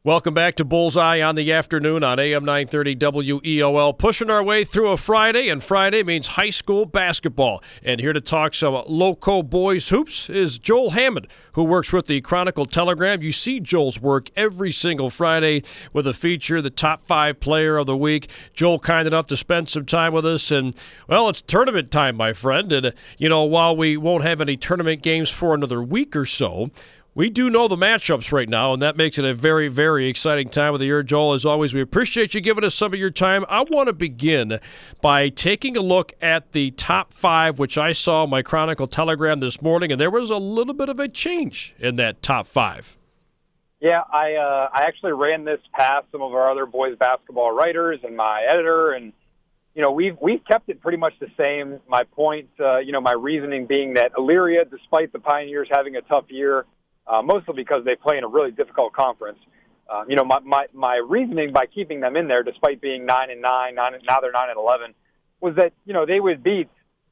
Welcome back to Bullseye on the afternoon on AM 930 WEOL. Pushing our way through a Friday, and Friday means high school basketball. And here to talk some Loco boys hoops is Joel Hammond, who works with the Chronicle Telegram. You see Joel's work every single Friday with a feature, the top 5 player of the week. Joel, kind enough to spend some time with us. And, well, it's tournament time, my friend. And, while we won't have any tournament games for another week or so, we do know the matchups right now, and that makes it a very, very exciting time of the year. Joel, as always, we appreciate you giving us some of your time. I want to begin by taking a look at the top 5, which I saw in my Chronicle Telegram this morning, and there was a little bit of a change in that top 5. Yeah, I actually ran this past some of our other boys basketball writers and my editor, and we've kept it pretty much the same. My point, my reasoning being that Elyria, despite the Pioneers having a tough year, mostly because they play in a really difficult conference. My reasoning by keeping them in there, despite being 9-9, now they're 9-11, was that they would beat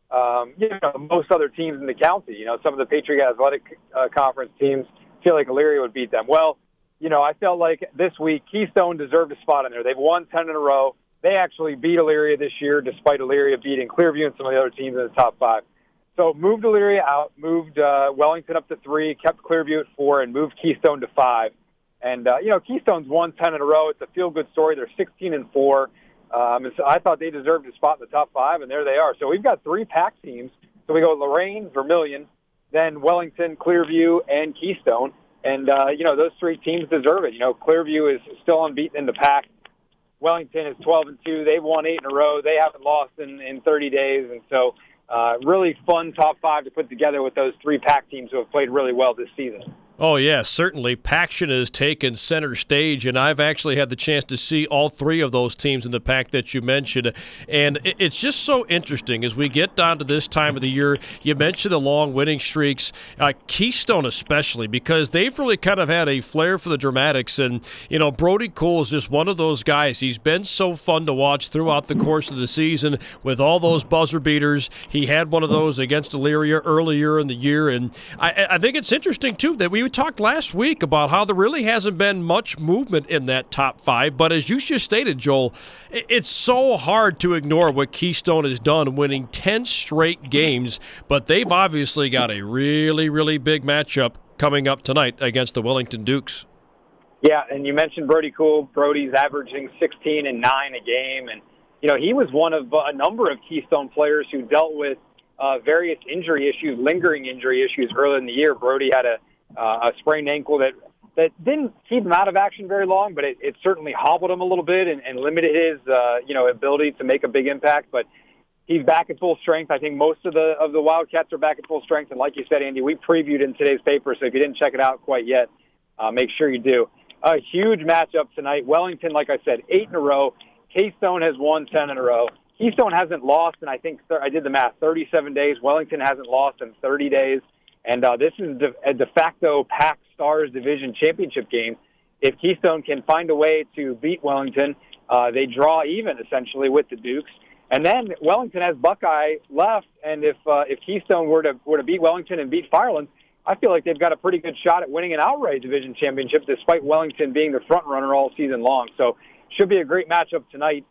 most other teams in the county. Some of the Patriot Athletic Conference teams feel like Elyria would beat them. Well, I felt like this week Keystone deserved a spot in there. They've won 10 in a row. They actually beat Elyria this year, despite Elyria beating Clearview and some of the other teams in the top 5. So moved Elyria out, moved Wellington up to 3, kept Clearview at 4, and moved Keystone to 5. And, Keystone's won 10 in a row. It's a feel-good story. They're 16-4. And so I thought they deserved a spot in the top 5, and there they are. So we've got 3 PAC teams. So we go Lorraine, Vermilion, then Wellington, Clearview, and Keystone. And, those 3 teams deserve it. Clearview is still unbeaten in the PAC. Wellington is 12-2. They've won 8 in a row. They haven't lost in 30 days. And so really fun top 5 to put together with those 3 PAC teams who have played really well this season. Oh, yeah, certainly. Paction has taken center stage, and I've actually had the chance to see all 3 of those teams in the PAC that you mentioned. And it's just so interesting as we get down to this time of the year. You mentioned the long winning streaks, Keystone especially, because they've really kind of had a flair for the dramatics. And, Brody Cole is just one of those guys. He's been so fun to watch throughout the course of the season with all those buzzer beaters. He had one of those against Elyria earlier in the year. And I think it's interesting, too, that we talked last week about how there really hasn't been much movement in that top 5, but as you just stated, Joel, it's so hard to ignore what Keystone has done, winning 10 straight games, but they've obviously got a really, really big matchup coming up tonight against the Wellington Dukes. Yeah, and you mentioned Brody Cool. Brody's averaging 16 and 9 a game, and he was one of a number of Keystone players who dealt with various injury issues, lingering injury issues early in the year. Brody had a sprained ankle that didn't keep him out of action very long, but it certainly hobbled him a little bit and limited his ability to make a big impact. But he's back at full strength. I think most of the Wildcats are back at full strength. And like you said, Andy, we previewed in today's paper, so if you didn't check it out quite yet, make sure you do. A huge matchup tonight. Wellington, like I said, 8 in a row. Keystone has won 10 in a row. Keystone hasn't lost in, I think, I did the math, 37 days. Wellington hasn't lost in 30 days. And this is a de facto PAC Stars Division Championship game. If Keystone can find a way to beat Wellington, they draw even, essentially, with the Dukes. And then Wellington has Buckeye left, and if Keystone were to beat Wellington and beat Firelands, I feel like they've got a pretty good shot at winning an outright division championship, despite Wellington being the front runner all season long. So should be a great matchup tonight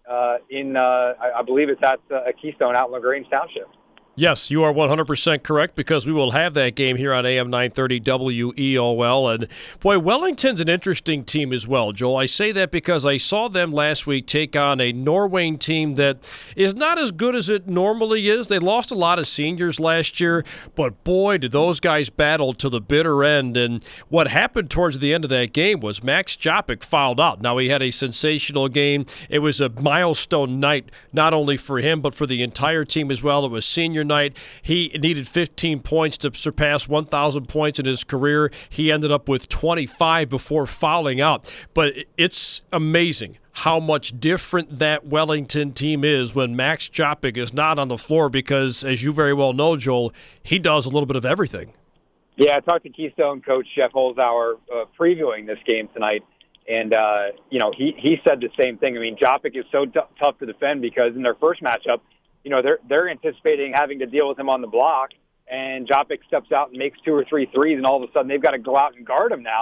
I believe it's at Keystone out in LaGrange Township. Yes, you are 100% correct, because we will have that game here on AM 930 WEOL. And, boy, Wellington's an interesting team as well, Joel. I say that because I saw them last week take on a Norwayne team that is not as good as it normally is. They lost a lot of seniors last year, but, boy, did those guys battle to the bitter end. And what happened towards the end of that game was Max Jopik fouled out. Now, he had a sensational game. It was a milestone night, not only for him, but for the entire team as well. It was senior night. He needed 15 points to surpass 1,000 points in his career. He ended up with 25 before fouling out. But it's amazing how much different that Wellington team is when Max Jopik is not on the floor, because, as you very well know, Joel, he does a little bit of everything. Yeah, I talked to Keystone coach Jeff Holzhauer previewing this game tonight, and he said the same thing. I mean, Jopik is so tough to defend because in their first matchup, they're anticipating having to deal with him on the block, and Jopik steps out and makes 2 or 3 threes, and all of a sudden they've got to go out and guard him now.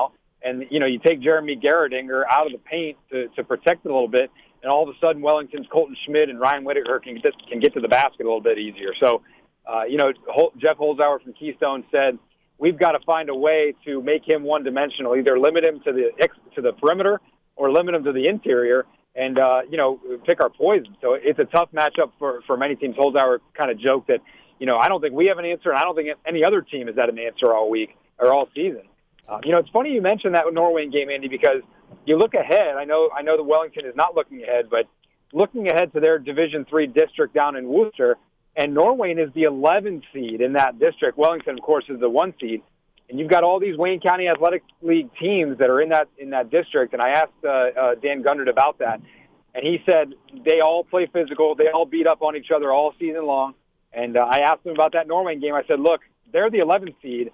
And, you take Jeremy Gerritinger out of the paint to protect it a little bit, and all of a sudden Wellington's Colton Schmidt and Ryan Whitaker can get to the basket a little bit easier. So, Jeff Holzhauer from Keystone said, we've got to find a way to make him one-dimensional, either limit him to the perimeter or limit him to the interior and, pick our poison. So it's a tough matchup for many teams. Holzhauer kind of joked that, I don't think we have an answer, and I don't think any other team has had an answer all week or all season. It's funny you mentioned that Norway game, Andy, because you look ahead. I know that Wellington is not looking ahead, but looking ahead to their Division III district down in Worcester, and Norway is the 11th seed in that district. Wellington, of course, is the 1 seed. And you've got all these Wayne County Athletic League teams that are in that district. And I asked Dan Gundert about that, and he said they all play physical. They all beat up on each other all season long. And I asked him about that Norway game. I said, look, they're the 11th seed.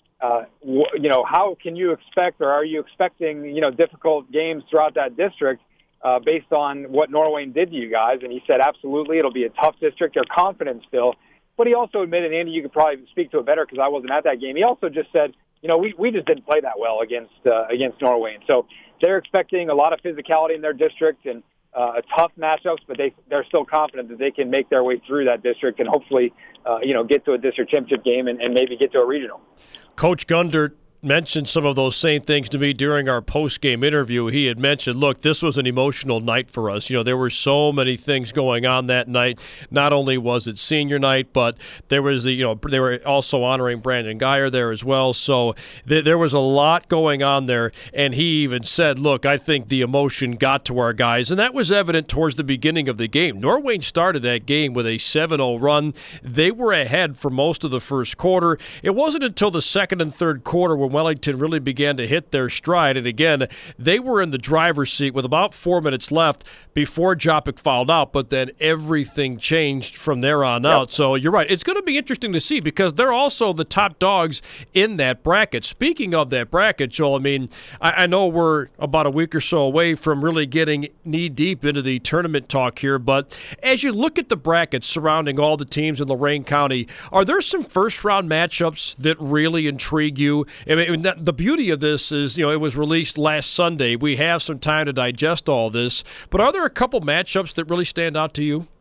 How can you expect, or are you expecting, difficult games throughout that district based on what Norway did to you guys? And he said, absolutely, it'll be a tough district. They're confident still. But he also admitted, Andy, you could probably speak to it better because I wasn't at that game. He also just said, we just didn't play that well against Norway. And so they're expecting a lot of physicality in their district and a tough matchups, but they're still confident that they can make their way through that district and hopefully, get to a district championship game and maybe get to a regional. Coach Gundert mentioned some of those same things to me during our post-game interview. He had mentioned, look, this was an emotional night for us. There were so many things going on that night. Not only was it senior night, but there was they were also honoring Brandon Geyer there as well. So there was a lot going on there. And he even said, look, I think the emotion got to our guys. And that was evident towards the beginning of the game. Norway started that game with a 7-0 run. They were ahead for most of the first quarter. It wasn't until the second and third quarter when Wellington really began to hit their stride. And again, they were in the driver's seat with about 4 minutes left before Jopik fouled out, but then everything changed from there on out. So you're right. It's going to be interesting to see because they're also the top dogs in that bracket. Speaking of that bracket, Joel, I know we're about a week or so away from really getting knee-deep into the tournament talk here, but as you look at the brackets surrounding all the teams in Lorain County, are there some first-round matchups that really intrigue you? The beauty of this is, it was released last Sunday. We have some time to digest all this. But are there a couple matchups that really stand out to you?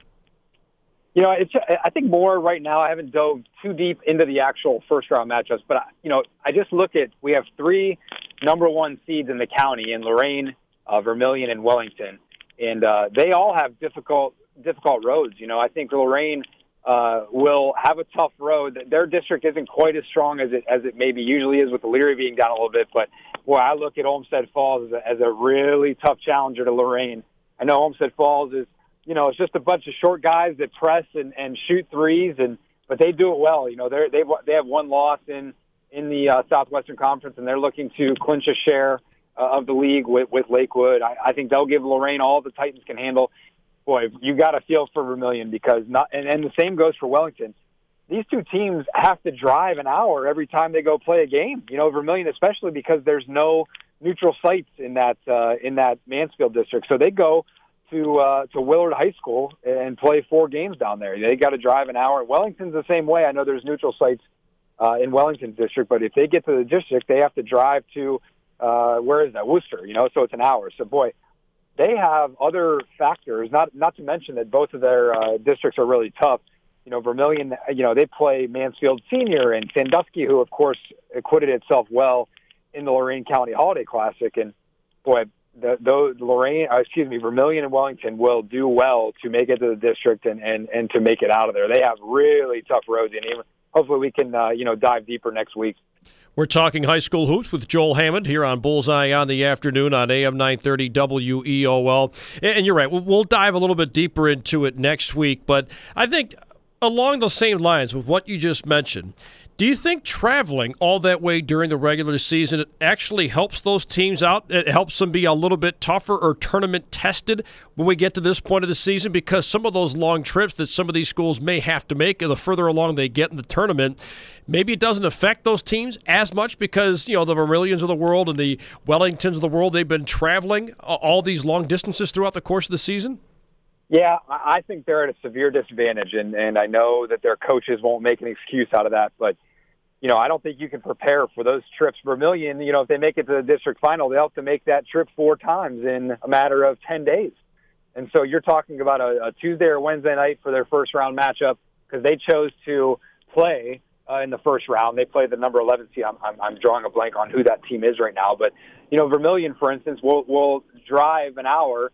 I think more right now. I haven't dove too deep into the actual first-round matchups. But, I just look at, we have 3 number 1 seeds in the county in Lorain, Vermilion, and Wellington. And they all have difficult roads. I think Lorain will have a tough road. Their district isn't quite as strong as it maybe usually is, with the Leary being down a little bit. But boy, I look at Olmsted Falls as a really tough challenger to Lorain. I know Olmsted Falls is, it's just a bunch of short guys that press and shoot threes, but they do it well. They have one loss in the Southwestern Conference, and they're looking to clinch a share of the league with Lakewood. I think they'll give Lorain all the Titans can handle. Boy, you got to feel for Vermilion because and the same goes for Wellington. These two teams have to drive an hour every time they go play a game. Vermilion especially because there's no neutral sites in that Mansfield district, so they go to Willard High School and play 4 games down there. They got to drive an hour. Wellington's the same way. I know there's neutral sites in Wellington's district, but if they get to the district, they have to drive to where is that? Worcester. So it's an hour. So boy. They have other factors, not to mention that both of their districts are really tough. Vermilion, they play Mansfield Senior and Sandusky, who, of course, acquitted itself well in the Lorain County Holiday Classic. And, boy, Vermilion and Wellington will do well to make it to the district and to make it out of there. They have really tough roads, and hopefully we can, dive deeper next week. We're talking high school hoops with Joel Hammond here on Bullseye on the Afternoon on AM 930 WEOL. And you're right, we'll dive a little bit deeper into it next week. But I think along the same lines with what you just mentioned, do you think traveling all that way during the regular season actually helps those teams out? It helps them be a little bit tougher or tournament tested when we get to this point of the season? Because some of those long trips that some of these schools may have to make, the further along they get in the tournament, maybe it doesn't affect those teams as much because, the Vermilions of the world and the Wellingtons of the world, they've been traveling all these long distances throughout the course of the season? Yeah, I think they're at a severe disadvantage, and I know that their coaches won't make an excuse out of that. But, I don't think you can prepare for those trips. Vermilion, if they make it to the district final, they'll have to make that trip 4 times in a matter of 10 days. And so you're talking about a Tuesday or Wednesday night for their first round matchup because they chose to play in the first round. They played the number 11 seed. I'm drawing a blank on who that team is right now. But, Vermilion, for instance, will drive an hour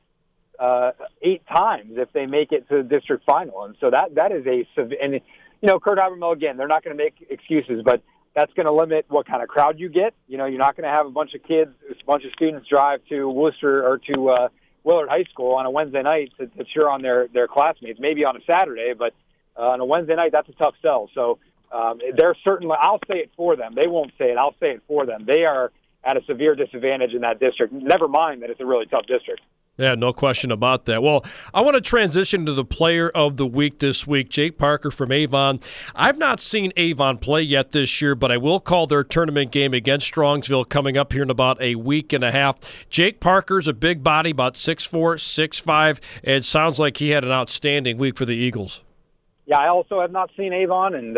8 times if they make it to the district final. And so that is and Kurt Ibermill, again, they're not going to make excuses, but that's going to limit what kind of crowd you get. You're not going to have a bunch of students drive to Worcester or to Willard High School on a Wednesday night to cheer on their classmates, maybe on a Saturday, but on a Wednesday night, that's a tough sell. So they're certainly, I'll say it for them. They won't say it. I'll say it for them. They are at a severe disadvantage in that district, never mind that it's a really tough district. Yeah, no question about that. Well, I want to transition to the player of the week this week, Jake Parker from Avon. I've not seen Avon play yet this year, but I will call their tournament game against Strongsville coming up here in about a week and a half. Jake Parker's a big body, about 6'4", 6'5", and sounds like he had an outstanding week for the Eagles. Yeah, I also have not seen Avon, and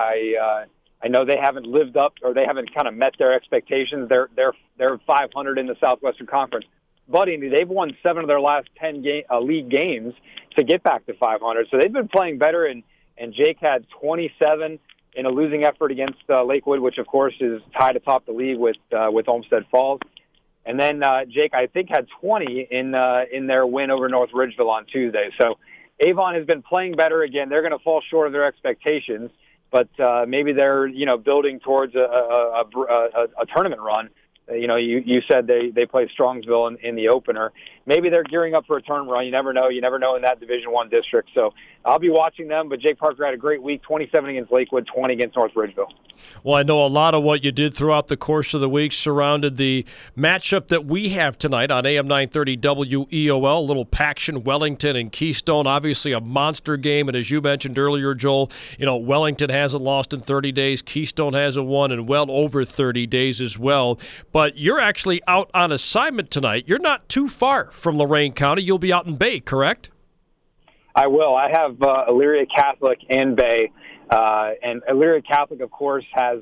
I know they haven't lived up, or they haven't kind of met their expectations. They're 500 in the Southwestern Conference. But they've won 7 of their last 10 league games to get back to 500. So they've been playing better, and Jake had 27 in a losing effort against Lakewood, which, of course, is tied atop the league with Olmsted Falls. And then Jake, I think, had 20 in their win over North Ridgeville on Tuesday. So Avon has been playing better. Again, they're going to fall short of their expectations, but maybe they're building towards a tournament run. You said they play Strongsville in the opener. Maybe they're gearing up for a tournament run. You never know. You never know in that Division I district. So I'll be watching them. But Jake Parker had a great week, 27 against Lakewood, 20 against North Ridgeville. Well, I know a lot of what you did throughout the course of the week surrounded the matchup that we have tonight on AM 930 WEOL, Little Paxton, Wellington, and Keystone. Obviously a monster game, and as you mentioned earlier, Joel, Wellington hasn't lost in 30 days. Keystone hasn't won in well over 30 days as well. But you're actually out on assignment tonight. You're not too far from Lorain County. You'll be out in Bay, correct? I will. I have Elyria Catholic and Bay. And Elyria Catholic, of course, has,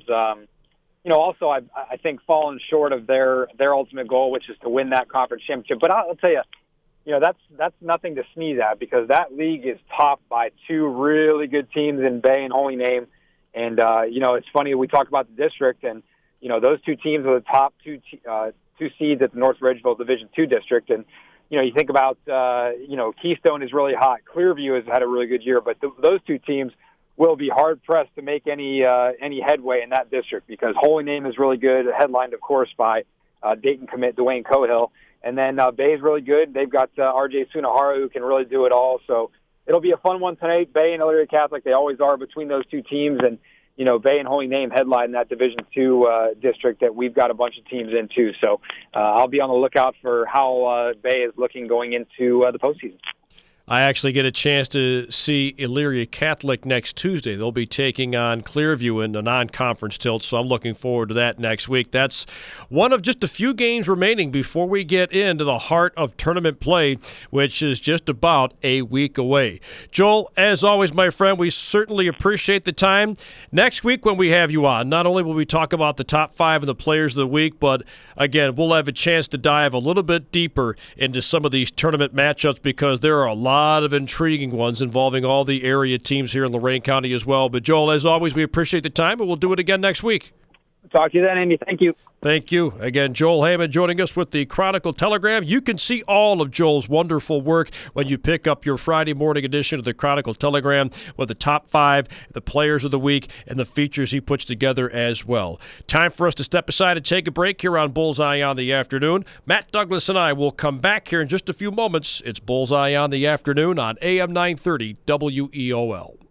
also I think fallen short of their ultimate goal, which is to win that conference championship. But I'll tell you, that's nothing to sneeze at because that league is topped by 2 really good teams in Bay and Holy Name. And it's funny we talk about the district, and those 2 teams are the top 2 seeds at the North Ridgeville Division II district. And you think about Keystone is really hot. Clearview has had a really good year, but those 2 teams will be hard-pressed to make any headway in that district because Holy Name is really good, headlined, of course, by Dayton commit Dwayne Cohill. And then Bay is really good. They've got R.J. Sunahara who can really do it all. So it'll be a fun one tonight. Bay and Elyria Catholic, they always are between those 2 teams. And, Bay and Holy Name headline that Division II district that we've got a bunch of teams in, too. So I'll be on the lookout for how Bay is looking going into the postseason. I actually get a chance to see Elyria Catholic next Tuesday. They'll be taking on Clearview in the non-conference tilt, so I'm looking forward to that next week. That's one of just a few games remaining before we get into the heart of tournament play, which is just about a week away. Joel, as always, my friend, we certainly appreciate the time. Next week when we have you on, not only will we talk about the top 5 of the players of the week, but, again, we'll have a chance to dive a little bit deeper into some of these tournament matchups because there are a lot of intriguing ones involving all the area teams here in Lorain County as well. But, Joel, as always, we appreciate the time, and we'll do it again next week. Talk to you then, Andy. Thank you. Thank you. Again, Joel Heyman joining us with the Chronicle Telegram. You can see all of Joel's wonderful work when you pick up your Friday morning edition of the Chronicle Telegram with the top 5, the players of the week, and the features he puts together as well. Time for us to step aside and take a break here on Bullseye on the Afternoon. Matt Douglas and I will come back here in just a few moments. It's Bullseye on the Afternoon on AM 930 WEOL.